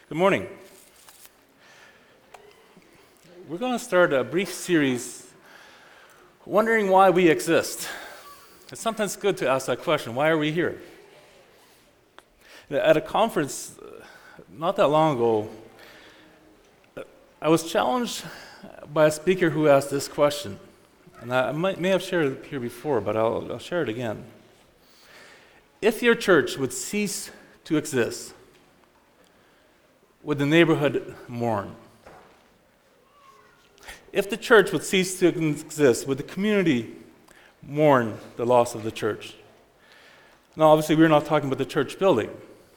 Good morning. We're going to start a brief series wondering why we exist. It's sometimes good to ask that question, why are we here? At a conference not that long ago, I was challenged by a speaker who asked this question. And I may have shared it here before, but I'll share it again. If your church would cease to exist, would the neighborhood mourn? If the church would cease to exist, would the community mourn the loss of the church? Now, obviously, we're not talking about the church building.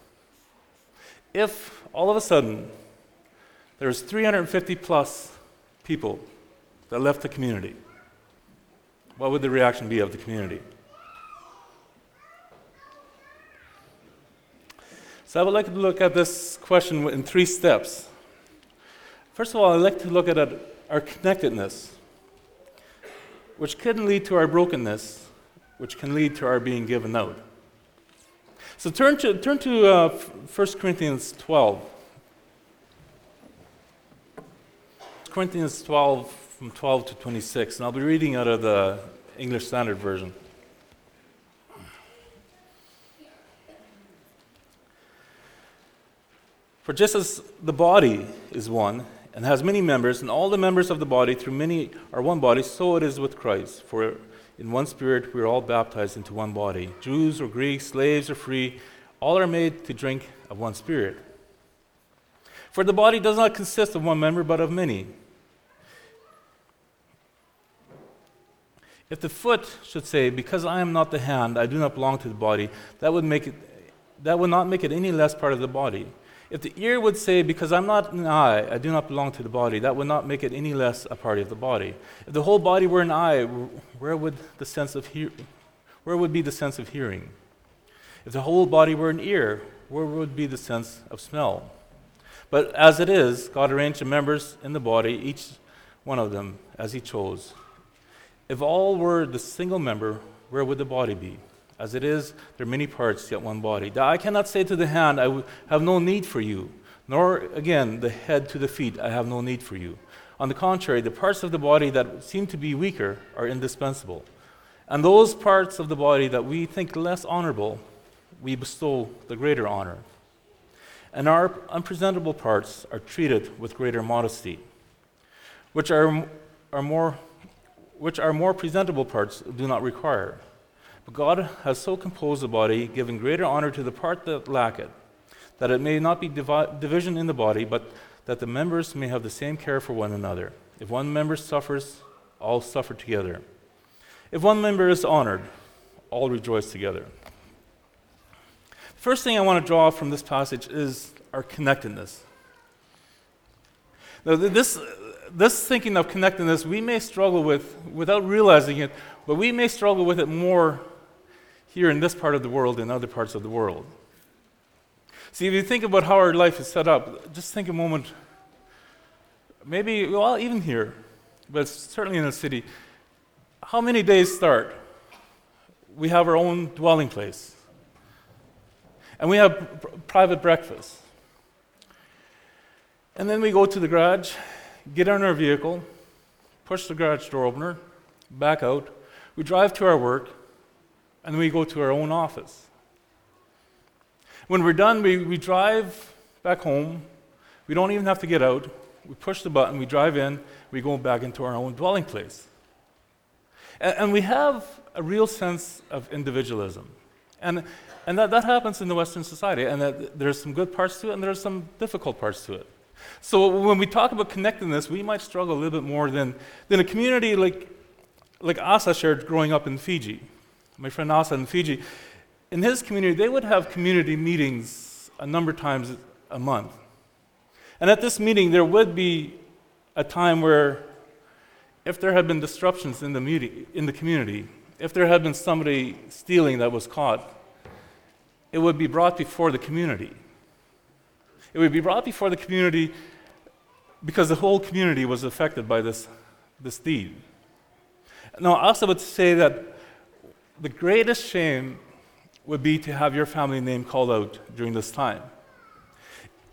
If all of a sudden there's 350 plus people that left the community, what would the reaction be of the community? So I would like to look at this question in 3 steps. First of all, I'd like to look at our connectedness, which can lead to our brokenness, which can lead to our being given out. So turn to 1 Corinthians 12. 1 Corinthians 12, from 12 to 26, and I'll be reading out of the English Standard Version. For just as the body is one, and has many members, and all the members of the body through many are one body, so it is with Christ. For in one Spirit we are all baptized into one body. Jews or Greeks, slaves or free, all are made to drink of one Spirit. For the body does not consist of one member, but of many. If the foot should say, "Because I am not the hand, I do not belong to the body," that would not make it any less part of the body. If the ear would say, "Because I'm not an eye, I do not belong to the body," that would not make it any less a part of the body. If the whole body were an eye, where would be the sense of hearing? If the whole body were an ear, where would be the sense of smell? But as it is, God arranged the members in the body, each one of them, as He chose. If all were the single member, where would the body be? As it is, there are many parts, yet one body. I cannot say to the hand, "I have no need for you," nor again the head to the feet, "I have no need for you." On the contrary, the parts of the body that seem to be weaker are indispensable. And those parts of the body that we think less honorable, we bestow the greater honor. And our unpresentable parts are treated with greater modesty, which our more presentable parts do not require. But God has so composed the body, giving greater honor to the part that lack it, that it may not be division in the body, but that the members may have the same care for one another. If one member suffers, all suffer together. If one member is honored, all rejoice together. The first thing I want to draw from this passage is our connectedness. Now, this thinking of connectedness, we may struggle with without realizing it, but we may struggle with it more here in this part of the world than other parts of the world. See, if you think about how our life is set up, just think a moment, maybe, well, even here, but certainly in the city, how many days start? We have our own dwelling place, and we have private breakfast. And then we go to the garage, get in our vehicle, push the garage door opener, back out, we drive to our work, and then we go to our own office. When we're done, we drive back home. We don't even have to get out. We push the button, we drive in, we go back into our own dwelling place. And we have a real sense of individualism. And that happens in the Western society, and that there's some good parts to it, and there's some difficult parts to it. So when we talk about connectedness, we might struggle a little bit more than a community like Asa shared growing up in Fiji. My friend Asa in Fiji, in his community, they would have community meetings a number of times a month. And at this meeting, there would be a time where if there had been disruptions in the community, if there had been somebody stealing that was caught, it would be brought before the community. It would be brought before the community because the whole community was affected by this deed. Now, Asa would say that the greatest shame would be to have your family name called out during this time.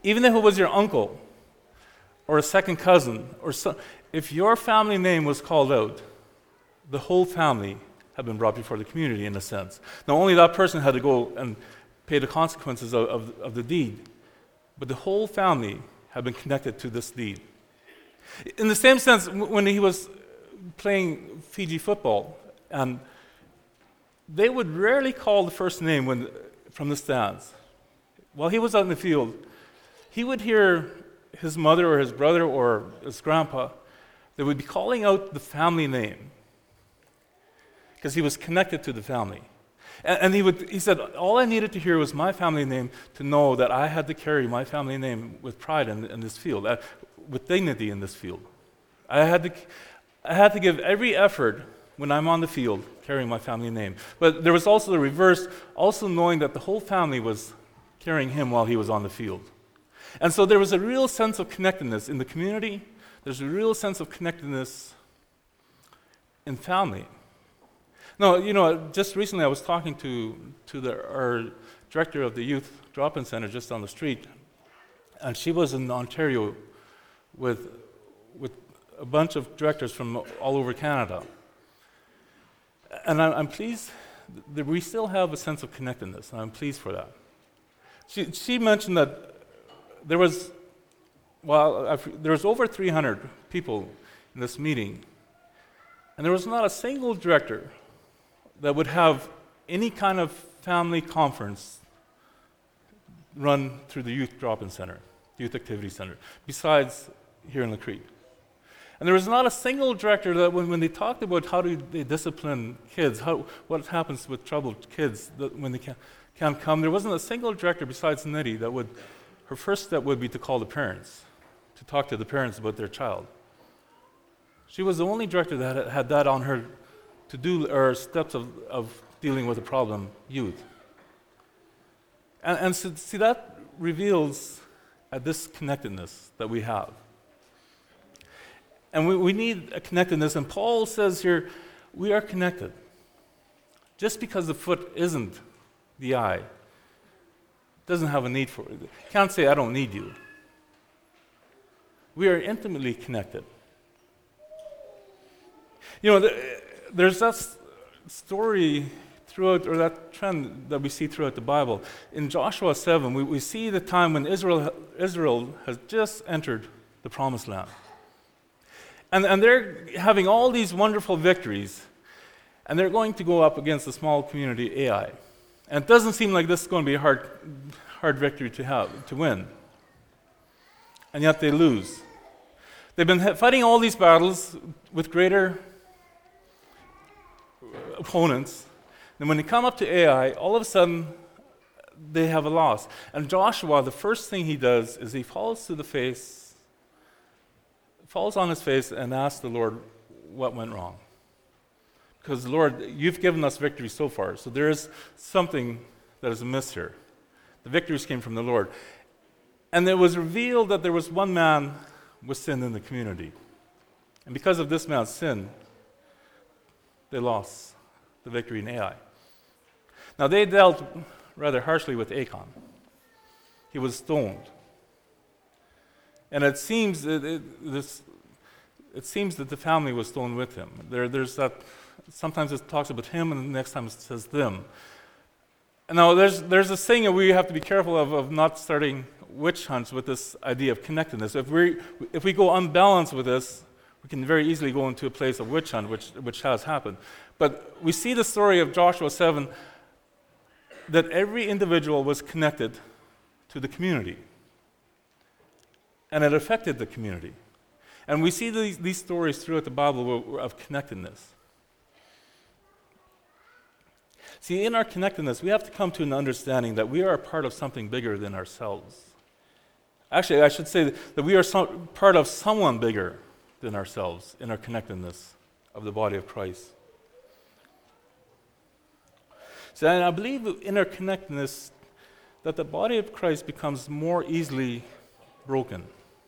Even if it was your uncle or a second cousin, if your family name was called out, the whole family had been brought before the community in a sense. Now, only that person had to go and pay the consequences of the deed, but the whole family had been connected to this deed. In the same sense, when he was playing Fiji football, and they would rarely call the first name from the stands. While he was out in the field, he would hear his mother or his brother or his grandpa, they would be calling out the family name because he was connected to the family. And he said, all I needed to hear was my family name to know that I had to carry my family name with pride in this field, with dignity in this field. I had to give every effort when I'm on the field carrying my family name. But there was also the reverse, also knowing that the whole family was carrying him while he was on the field. And so there was a real sense of connectedness in the community. There's a real sense of connectedness in family. Now, just recently I was talking to our director of the youth drop-in center just on the street, and she was in Ontario with a bunch of directors from all over Canada. And I'm pleased that we still have a sense of connectedness, and I'm pleased for that. She mentioned that there was over 300 people in this meeting, and there was not a single director that would have any kind of family conference run through the youth drop-in center, youth activity center, besides here in La Crete. And there was not a single director that when they talked about how do they discipline kids, what happens with troubled kids when they can't come, there wasn't a single director besides Nidhi her first step would be to call the parents, to talk to the parents about their child. She was the only director that had that on her to-do or steps of dealing with a problem youth. And so, see, that reveals a disconnectedness that we have. And we need a connectedness, and Paul says here, we are connected. Just because the foot isn't the eye, doesn't have a need for it. Can't say, I don't need you. We are intimately connected. There's that story throughout, or that trend that we see throughout the Bible. In Joshua 7, we see the time when Israel has just entered the Promised Land. And they're having all these wonderful victories, and they're going to go up against a small community, Ai. And it doesn't seem like this is going to be a hard victory to win. And yet they lose. They've been fighting all these battles with greater opponents. And when they come up to Ai, all of a sudden, they have a loss. And Joshua, the first thing he does is he falls on his face and asks the Lord what went wrong. Because, Lord, you've given us victory so far, so there is something that is amiss here. The victories came from the Lord. And it was revealed that there was one man with sin in the community. And because of this man's sin, they lost the victory in Ai. Now, they dealt rather harshly with Achan. He was stoned. And it seems that the family was stoned with him. There's that. Sometimes it talks about him, and the next time it says them. And now there's this thing that we have to be careful of not starting witch hunts with this idea of connectedness. If we go unbalanced with this, we can very easily go into a place of witch hunt, which has happened. But we see the story of Joshua 7 that every individual was connected to the community, and it affected the community. And we see these stories throughout the Bible of connectedness. See, in our connectedness, we have to come to an understanding that we are a part of something bigger than ourselves. Actually, I should say that we are part of someone bigger than ourselves in our connectedness of the body of Christ. So, and I believe in our connectedness that the body of Christ becomes more easily broken.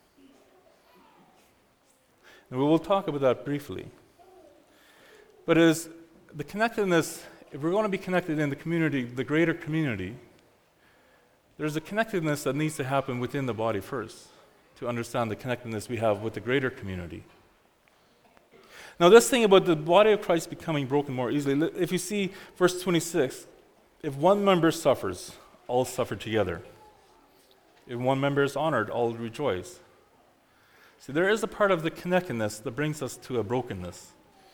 And we will talk about that briefly. But it is the connectedness, if we're going to be connected in the community, the greater community, there's a connectedness that needs to happen within the body first to understand the connectedness we have with the greater community. Now, this thing about the body of Christ becoming broken more easily, if you see verse 26, if one member suffers, all suffer together. If one member is honored, all rejoice. See, there is a part of the connectedness that brings us to a brokenness.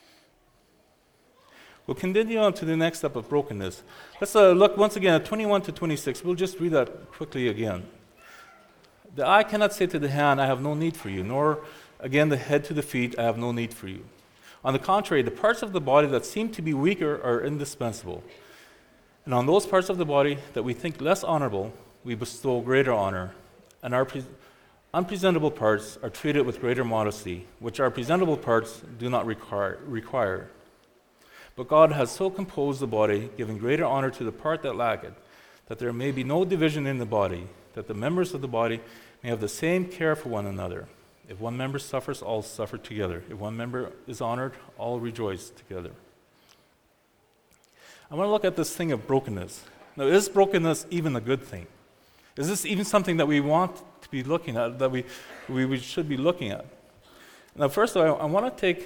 We'll continue on to the next step of brokenness. Let's look once again at 21 to 26. We'll just read that quickly again. The eye cannot say to the hand, I have no need for you, nor again the head to the feet, I have no need for you. On the contrary, the parts of the body that seem to be weaker are indispensable. And on those parts of the body that we think less honorable, we bestow greater honor, and our unpresentable parts are treated with greater modesty, which our presentable parts do not require. But God has so composed the body, giving greater honor to the part that lacketh, that there may be no division in the body, that the members of the body may have the same care for one another. If one member suffers, all suffer together. If one member is honored, all rejoice together. I want to look at this thing of brokenness. Now, is brokenness even a good thing? Is this even something that we want to be looking at, that we should be looking at? Now, first of all, I want to take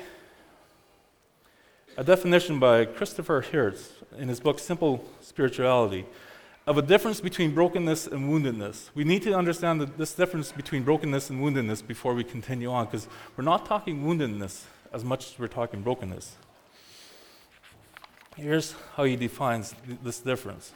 a definition by Christopher Hertz in his book Simple Spirituality of a difference between brokenness and woundedness. We need to understand this difference between brokenness and woundedness before we continue on, because we're not talking woundedness as much as we're talking brokenness. Here's how he defines this difference.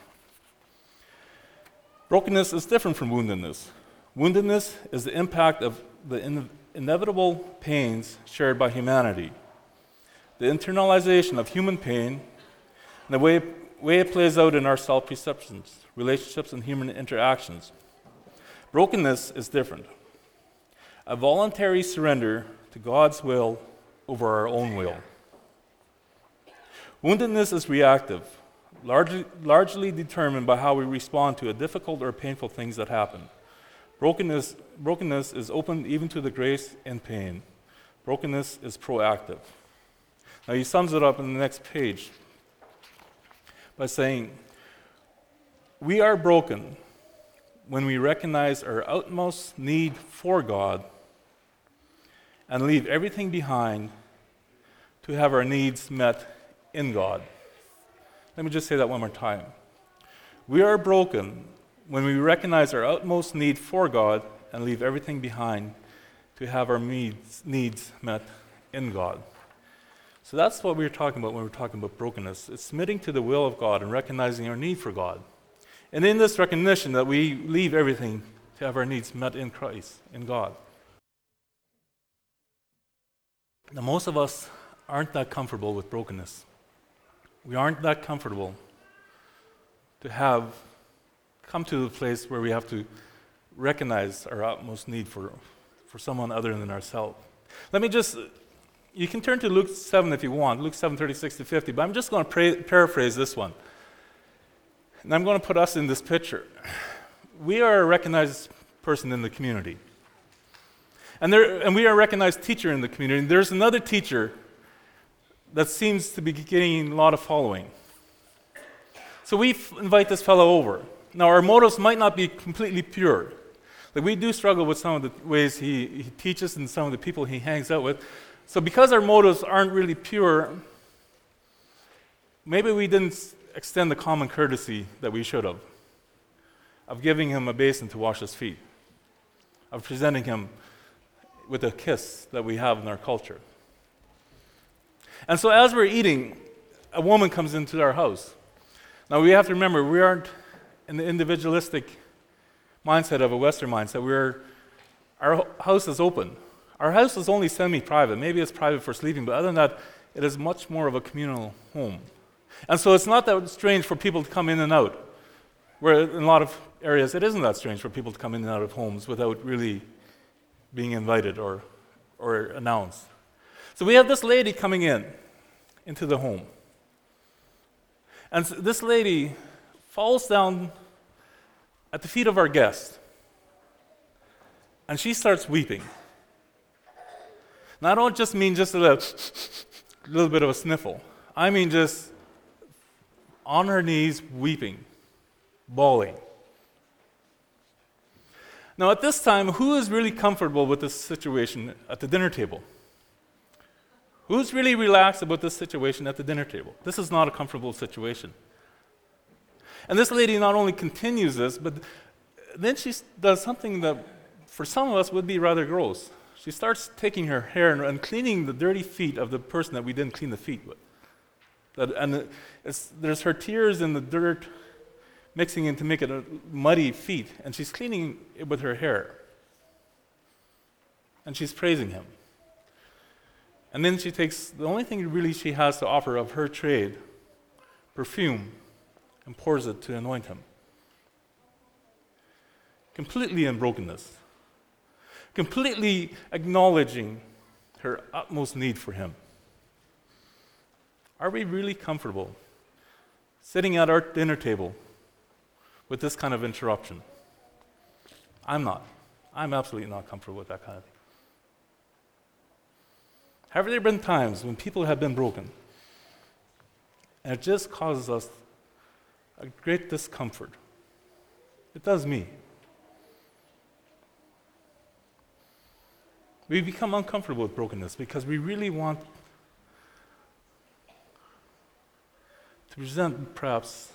Brokenness is different from woundedness. Woundedness is the impact of the inevitable pains shared by humanity, the internalization of human pain, and the way it plays out in our self-perceptions, relationships, and human interactions. Brokenness is different. A voluntary surrender to God's will over our own will. Woundedness is reactive, largely determined by how we respond to a difficult or painful things that happen. Brokenness is open even to the grace and pain. Brokenness is proactive. Now he sums it up in the next page by saying, we are broken when we recognize our utmost need for God and leave everything behind to have our needs met in God. Let me just say that one more time. We are broken when we recognize our utmost need for God and leave everything behind to have our needs met in God. So that's what we're talking about when we're talking about brokenness. It's submitting to the will of God and recognizing our need for God. And in this recognition that we leave everything to have our needs met in Christ, in God. Now, most of us aren't that comfortable with brokenness. We aren't that comfortable to have come to the place where we have to recognize our utmost need for someone other than ourselves. Let me just, you can turn to Luke 7 if you want, Luke 7, 36 to 50, but I'm just going to paraphrase this one. And I'm going to put us in this picture. We are a recognized person in the community. And we are a recognized teacher in the community. And there's another teacher that seems to be getting a lot of following. So we invite this fellow over. Now, our motives might not be completely pure. Like, we do struggle with some of the ways he teaches and some of the people he hangs out with. So because our motives aren't really pure, maybe we didn't extend the common courtesy that we should have, of giving him a basin to wash his feet, of presenting him with a kiss that we have in our culture. And so as we're eating, a woman comes into our house. Now we have to remember, we aren't in the individualistic mindset of a Western mindset. Our house is open. Our house is only semi-private. Maybe it's private for sleeping, but other than that, it is much more of a communal home. And so it's not that strange for people to come in and out, where in a lot of areas it isn't that strange for people to come in and out of homes without really being invited or announced. So we have this lady coming into the home. And so this lady falls down at the feet of our guest. And she starts weeping. Now I don't just mean just a little bit of a sniffle. I mean just on her knees weeping, bawling. Now, at this time, who is really comfortable with this situation at the dinner table? Who's really relaxed about this situation at the dinner table? This is not a comfortable situation. And this lady not only continues this, but then she does something that for some of us would be rather gross. She starts taking her hair and cleaning the dirty feet of the person that we didn't clean the feet with. There's her tears and the dirt mixing in to make it a muddy feet, and she's cleaning it with her hair. And she's praising him. And then she takes the only thing really she has to offer of her trade, perfume, and pours it to anoint him. Completely in brokenness. Completely acknowledging her utmost need for him. Are we really comfortable sitting at our dinner table with this kind of interruption? I'm not. I'm absolutely not comfortable with that kind of thing. Have there been times when people have been broken and it just causes us a great discomfort? It does me. We become uncomfortable with brokenness because we really want to present perhaps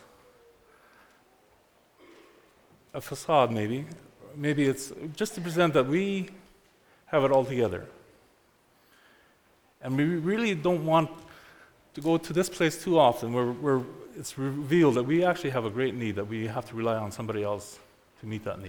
a facade, maybe. Maybe it's just to present that we have it all together. And we really don't want to go to this place too often where it's revealed that we actually have a great need, that we have to rely on somebody else to meet that need.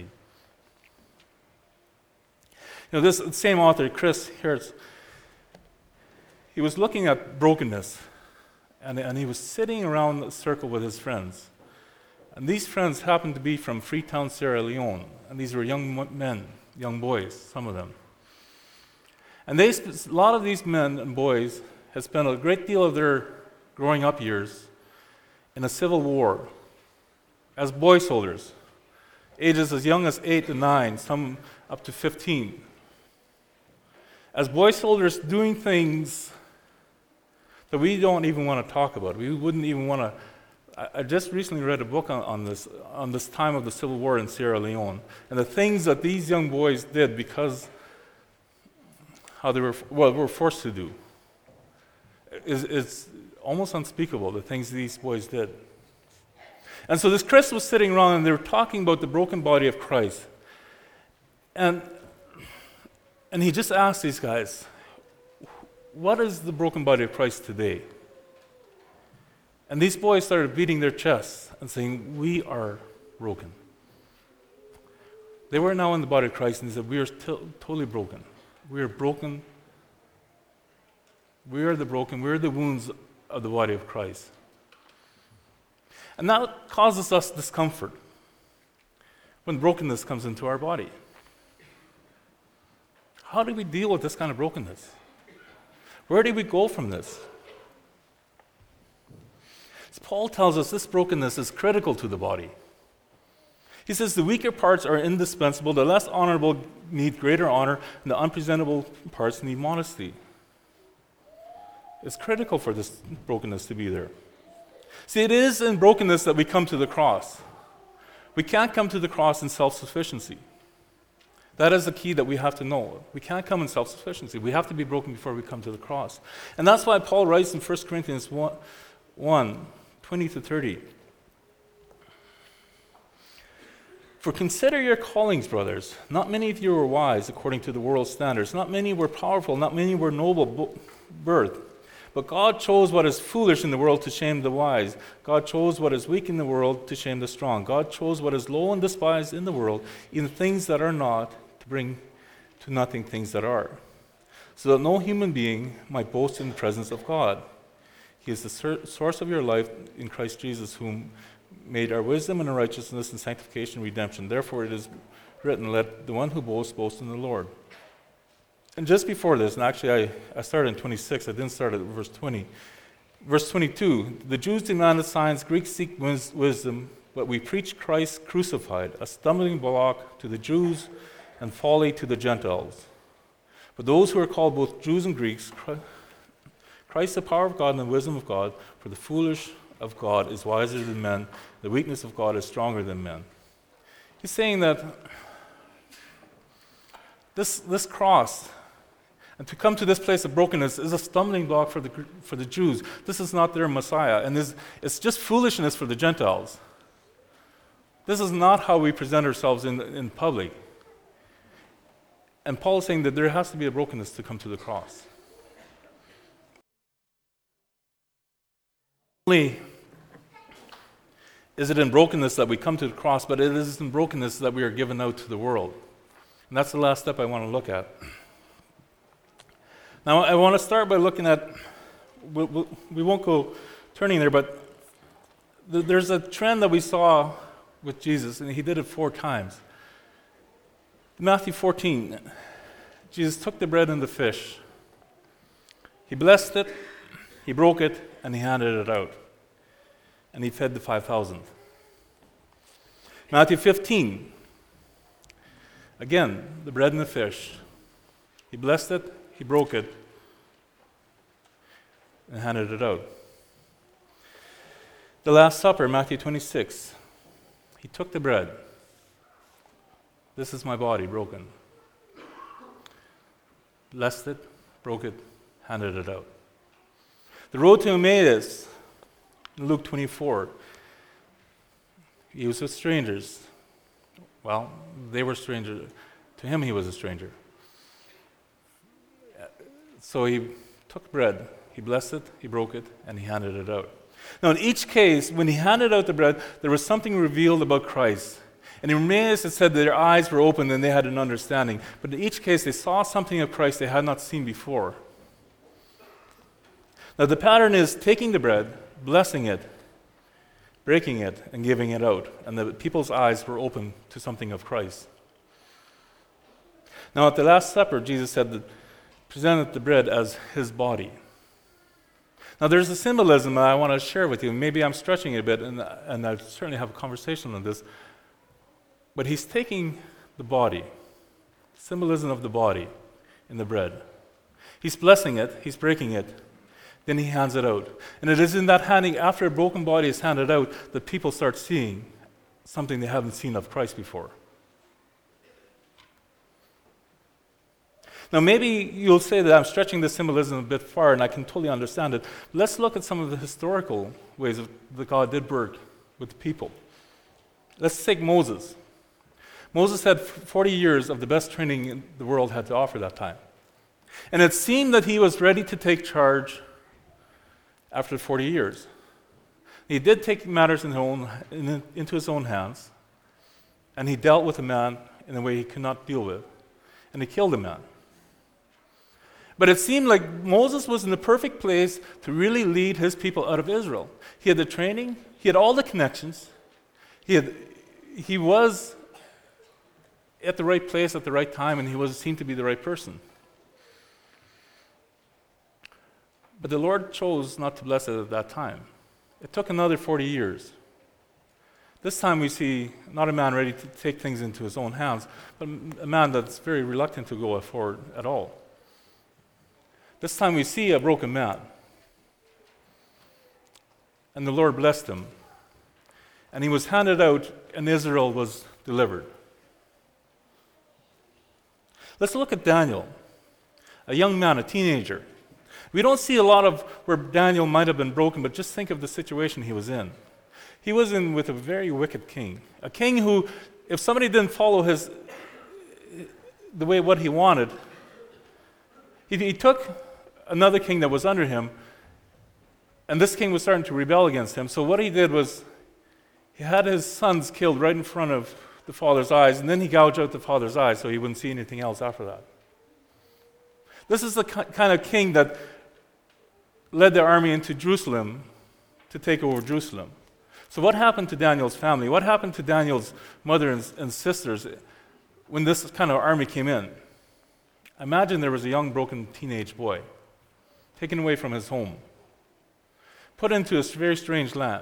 You know, this same author, Chris Hertz, he was looking at brokenness, and he was sitting around a circle with his friends. And these friends happened to be from Freetown, Sierra Leone, and these were young men, young boys, some of them. And a lot of these men and boys had spent a great deal of their growing up years in a civil war as boy soldiers, ages as young as 8 to 9, some up to 15. As boy soldiers doing things that we don't even want to talk about. We wouldn't even want to. I just recently read a book on this time of the Civil War in Sierra Leone, and the things that these young boys did because how they were forced to do. It's almost unspeakable, the things these boys did. And so this Chris was sitting around and they were talking about the broken body of Christ. And he just asked these guys, what is the broken body of Christ today? And these boys started beating their chests and saying, we are broken. They were now in the body of Christ and they said, we are totally broken. We are broken. We are the broken. We are the wounds of the body of Christ. And that causes us discomfort when brokenness comes into our body. How do we deal with this kind of brokenness? Where do we go from this? As Paul tells us, this brokenness is critical to the body. He says the weaker parts are indispensable, the less honorable need greater honor, and the unpresentable parts need modesty. It's critical for this brokenness to be there. See, it is in brokenness that we come to the cross. We can't come to the cross in self-sufficiency. That is the key that we have to know. We can't come in self-sufficiency. We have to be broken before we come to the cross. And that's why Paul writes in 1 Corinthians 1, 20 to 30. For consider your callings, brothers. Not many of you were wise according to the world's standards. Not many were powerful. Not many were noble birth. But God chose what is foolish in the world to shame the wise. God chose what is weak in the world to shame the strong. God chose what is low and despised in the world, even things that are not, to bring to nothing things that are, so that no human being might boast in the presence of God. He is the source of your life in Christ Jesus, whom made our wisdom and our righteousness and sanctification and redemption. Therefore it is written, let the one who boasts boast in the Lord. And just before this, and actually I started in 26, I didn't start at verse 20. Verse 22, the Jews demanded signs, Greeks seek wisdom, but we preach Christ crucified, a stumbling block to the Jews and folly to the Gentiles. But those who are called both Jews and Greeks, Christ the power of God and the wisdom of God, for the foolish of God is wiser than men, the weakness of God is stronger than men. He's saying that This cross, and to come to this place of brokenness, is a stumbling block for the Jews. This is not their Messiah, and it's just foolishness for the Gentiles. This is not how we present ourselves in public. And Paul is saying that there has to be a brokenness to come to the cross. Not only is it in brokenness that we come to the cross, but it is in brokenness that we are given out to the world. And that's the last step I want to look at. Now, I want to start by looking at, we won't go turning there, but there's a trend that we saw with Jesus, and he did it 4 times. In Matthew 14, Jesus took the bread and the fish. He blessed it, he broke it, and he handed it out. And he fed the 5,000. Matthew 15, again, the bread and the fish. He blessed it, he broke it, and handed it out. The Last Supper, Matthew 26. He took the bread. This is my body broken. Blessed it, broke it, handed it out. The road to Emmaus, in Luke 24. He was with strangers. Well, they were strangers. To him, he was a stranger. So he took bread, he blessed it, he broke it, and he handed it out. Now, in each case, when he handed out the bread, there was something revealed about Christ. And in Emmaus, it said that their eyes were opened and they had an understanding. But in each case, they saw something of Christ they had not seen before. Now, the pattern is taking the bread, blessing it, breaking it, and giving it out. And the people's eyes were open to something of Christ. Now, at the Last Supper, Jesus said that presented the bread as his body. Now, there's a symbolism that I want to share with you. Maybe I'm stretching it a bit, and I certainly have a conversation on this. But he's taking the body, symbolism of the body in the bread. He's blessing it, he's breaking it, then he hands it out. And it is in that handing, after a broken body is handed out, that people start seeing something they haven't seen of Christ before. Now, maybe you'll say that I'm stretching the symbolism a bit far, and I can totally understand it. Let's look at some of the historical ways that God did work with the people. Let's take Moses. Moses had 40 years of the best training the world had to offer that time. And it seemed that he was ready to take charge after 40 years. He did take matters into his own hands, and he dealt with a man in a way he could not deal with, and he killed a man. But it seemed like Moses was in the perfect place to really lead his people out of Israel. He had the training, he had all the connections, he was at the right place at the right time, and he seemed to be the right person. But the Lord chose not to bless it at that time. It took another 40 years. This time we see not a man ready to take things into his own hands, but a man that's very reluctant to go forward at all. This time we see a broken man. And the Lord blessed him. And he was handed out, and Israel was delivered. Let's look at Daniel, a young man, a teenager. We don't see a lot of where Daniel might have been broken, but just think of the situation he was in. He was in with a very wicked king. A king who, if somebody didn't follow what he wanted, he took another king that was under him, and this king was starting to rebel against him. So what he did was, he had his sons killed right in front of the father's eyes, and then he gouged out the father's eyes so he wouldn't see anything else after that. This is the kind of king that led the army into Jerusalem to take over Jerusalem. So what happened to Daniel's family? What happened to Daniel's mother and sisters when this kind of army came in? Imagine there was a young, broken teenage boy taken away from his home, put into a very strange land.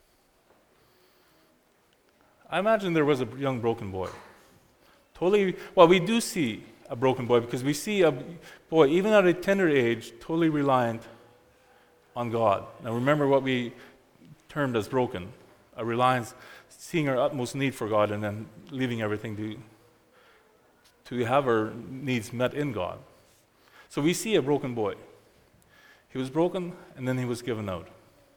I imagine there was a young, broken boy. We do see a broken boy because we see a boy, even at a tender age, totally reliant on God. Now remember what we termed as broken, a reliance, seeing our utmost need for God and then leaving everything to have our needs met in God. So we see a broken boy. He was broken, and then he was given out.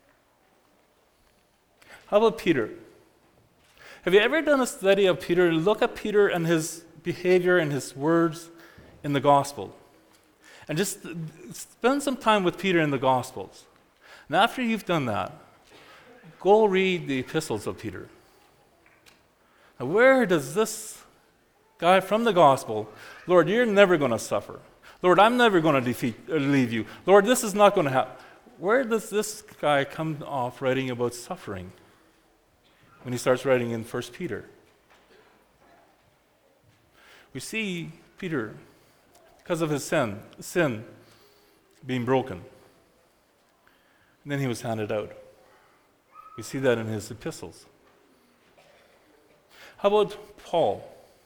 How about Peter? Have you ever done a study of Peter? Look at Peter and his behavior and his words in the gospel. And just spend some time with Peter in the Gospels. And after you've done that, go read the epistles of Peter. Now, where does this guy from the gospel, Lord, you're never going to suffer. Lord, I'm never going to leave you. Lord, this is not going to happen. Where does this guy come off writing about suffering when he starts writing in 1 Peter? We see Peter, because of his sin being broken. And then he was handed out. We see that in his epistles. How about Paul?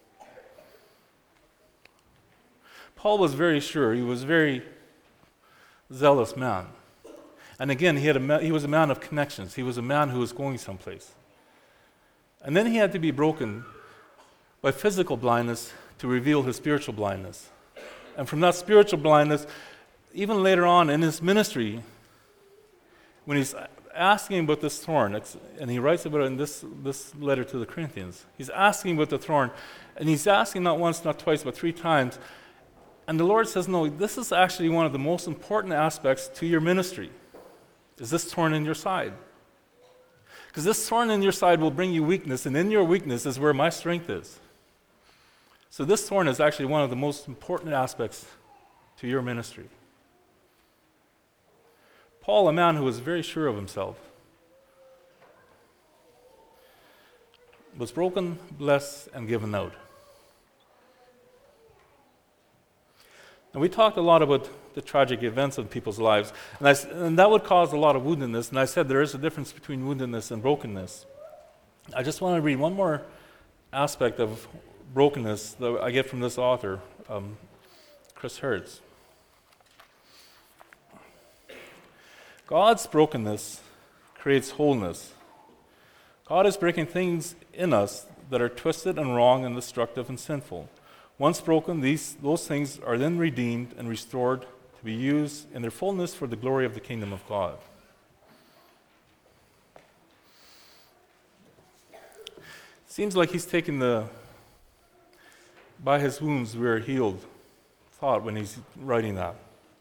Paul was very sure. He was a very zealous man. And again, he was a man of connections. He was a man who was going someplace. And then he had to be broken by physical blindness to reveal his spiritual blindness. And from that spiritual blindness, even later on in his ministry, when he's asking about this thorn, and he writes about it in this letter to the Corinthians, he's asking about the thorn, and he's asking not once, not twice, but 3 times. And the Lord says, no, this is actually one of the most important aspects to your ministry, is this thorn in your side. Because this thorn in your side will bring you weakness, and in your weakness is where my strength is. So this thorn is actually one of the most important aspects to your ministry. Paul, a man who was very sure of himself, was broken, blessed, and given out. And we talked a lot about the tragic events of people's lives, and that would cause a lot of woundedness, and I said there is a difference between woundedness and brokenness. I just want to read one more aspect of brokenness that I get from this author, Chris Hertz. God's brokenness creates wholeness. God is breaking things in us that are twisted and wrong and destructive and sinful. Once broken, those things are then redeemed and restored to be used in their fullness for the glory of the kingdom of God. Seems like he's taking by his wounds we are healed thought when he's writing that.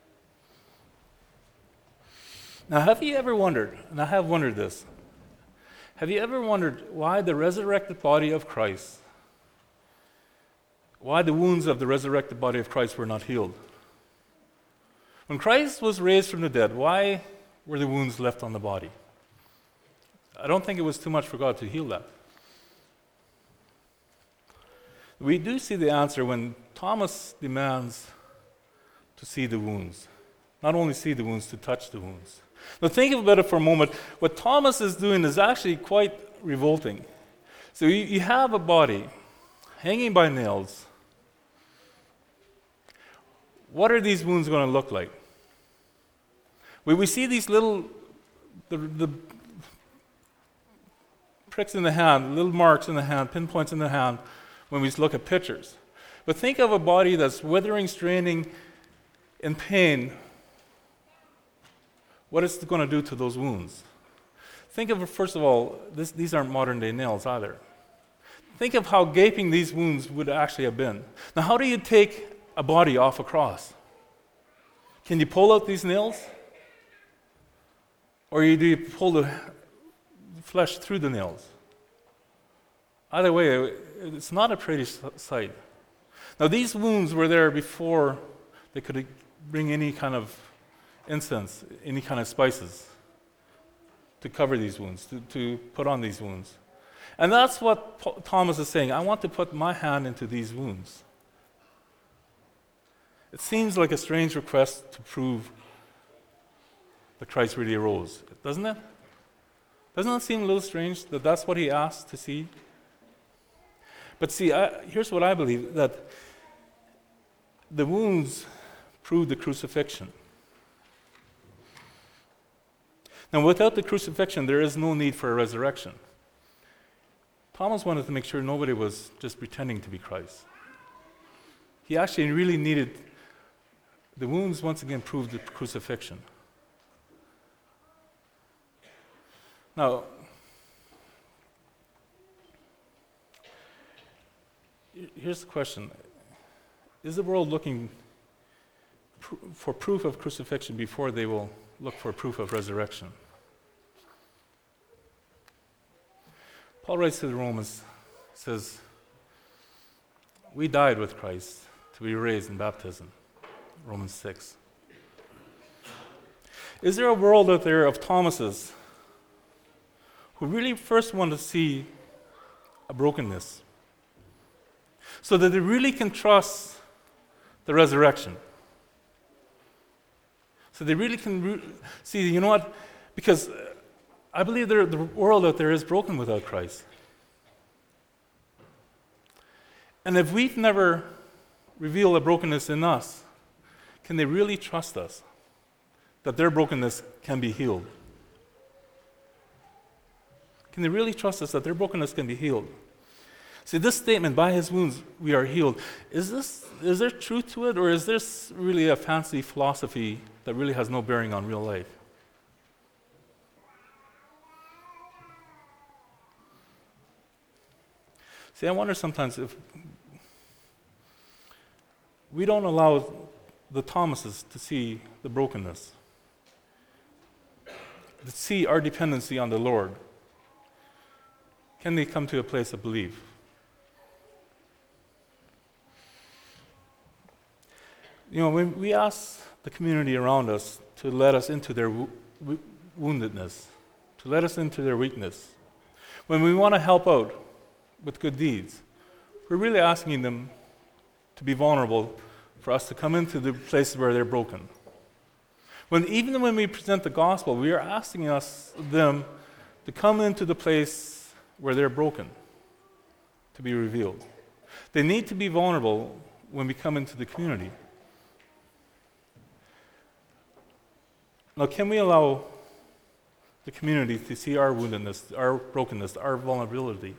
Now, have you ever wondered, and I have wondered this, have you ever wondered why the resurrected body of Christ, why the wounds of the resurrected body of Christ were not healed? When Christ was raised from the dead, why were the wounds left on the body? I don't think it was too much for God to heal that. We do see the answer when Thomas demands to see the wounds. Not only see the wounds, to touch the wounds. Now think about it for a moment. What Thomas is doing is actually quite revolting. So you have a body hanging by nails. What are these wounds going to look like? We see these little the pricks in the hand, little marks in the hand, pinpoints in the hand when we look at pictures. But think of a body that's withering, straining, in pain. What is it going to do to those wounds? Think of, first of all, these aren't modern day nails either. Think of how gaping these wounds would actually have been. Now, how do you take a body off a cross? Can you pull out these nails? Or do you pull the flesh through the nails? Either way, it's not a pretty sight. Now, these wounds were there before they could bring any kind of incense, any kind of spices to cover these wounds, to put on these wounds. And that's what Thomas is saying. I want to put my hand into these wounds. It seems like a strange request to prove that Christ really arose, doesn't it? Doesn't it seem a little strange that that's what he asked to see? But see, here's what I believe, that the wounds prove the crucifixion. Now, without the crucifixion, there is no need for a resurrection. Thomas wanted to make sure nobody was just pretending to be Christ. He actually really needed, the wounds once again proved the crucifixion. Now, here's the question. Is the world looking for proof of crucifixion before they will look for proof of resurrection? Paul writes to the Romans, says, we died with Christ to be raised in baptism. Romans 6. Is there a world out there of Thomases who really first want to see a brokenness so that they really can trust the resurrection? So they really can see, you know what? Because I believe the world out there is broken without Christ. And if we've never revealed a brokenness in us, can they really trust us that their brokenness can be healed? Can they really trust us that their brokenness can be healed? See, this statement, by his wounds we are healed, is there truth to it, or is this really a fancy philosophy that really has no bearing on real life? See, I wonder sometimes if we don't allow the Thomases to see the brokenness, to see our dependency on the Lord. Can they come to a place of belief? You know, when we ask the community around us to let us into their woundedness, to let us into their weakness, when we want to help out with good deeds, we're really asking them to be vulnerable for us to come into the places where they're broken. Even when we present the gospel, we are asking them to come into the place where they're broken, to be revealed. They need to be vulnerable when we come into the community. Now, can we allow the community to see our woundedness, our brokenness, our vulnerability?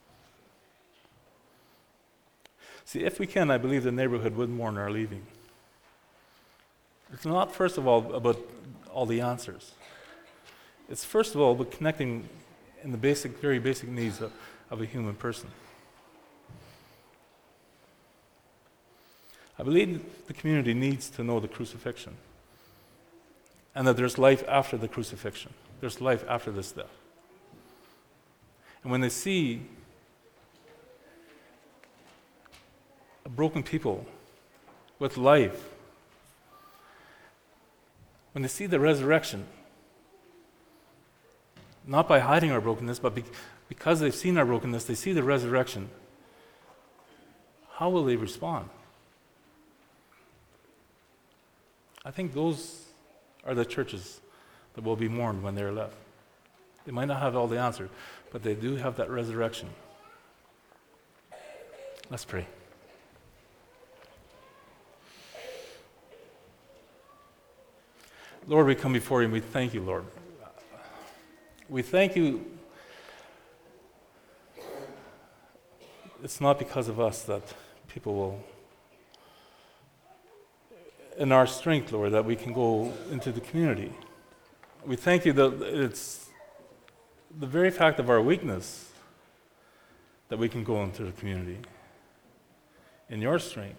See, if we can, I believe the neighborhood would mourn our leaving. It's not, first of all, about all the answers. It's, first of all, about connecting in the very basic needs of a human person. I believe the community needs to know the crucifixion, and that there's life after the crucifixion. There's life after this death. And when they see a broken people with life, when they see the resurrection, not by hiding our brokenness, but because they've seen our brokenness, they see the resurrection, how will they respond? I think those are the churches that will be mourned when they're left. They might not have all the answers, but they do have that resurrection. Let's pray. Lord, we come before you and we thank you, Lord. We thank you. It's not because of us that people will, in our strength, Lord, that we can go into the community. We thank you that it's the very fact of our weakness that we can go into the community in your strength.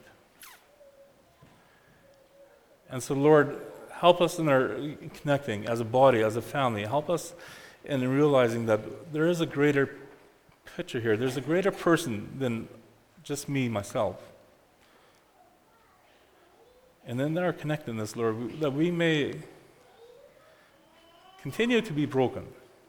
And so, Lord, help us in our connecting as a body, as a family. Help us in realizing that there is a greater picture here. There's a greater person than just me, myself. And in our connectedness, Lord, that we may continue to be broken.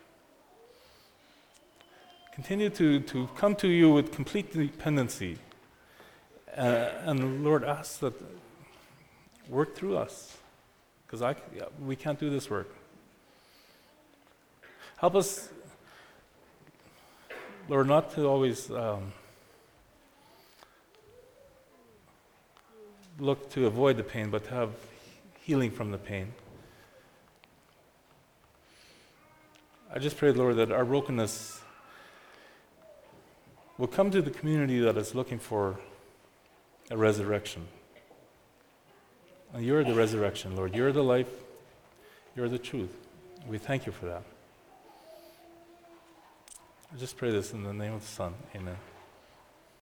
Continue to come to you with complete dependency. And Lord, ask that work through us. Because we can't do this work. Help us, Lord, not to always look to avoid the pain, but to have healing from the pain. I just pray, Lord, that our brokenness will come to the community that is looking for a resurrection. And you're the resurrection, Lord. You're the life. You're the truth. We thank you for that. I just pray this in the name of the Son. Amen.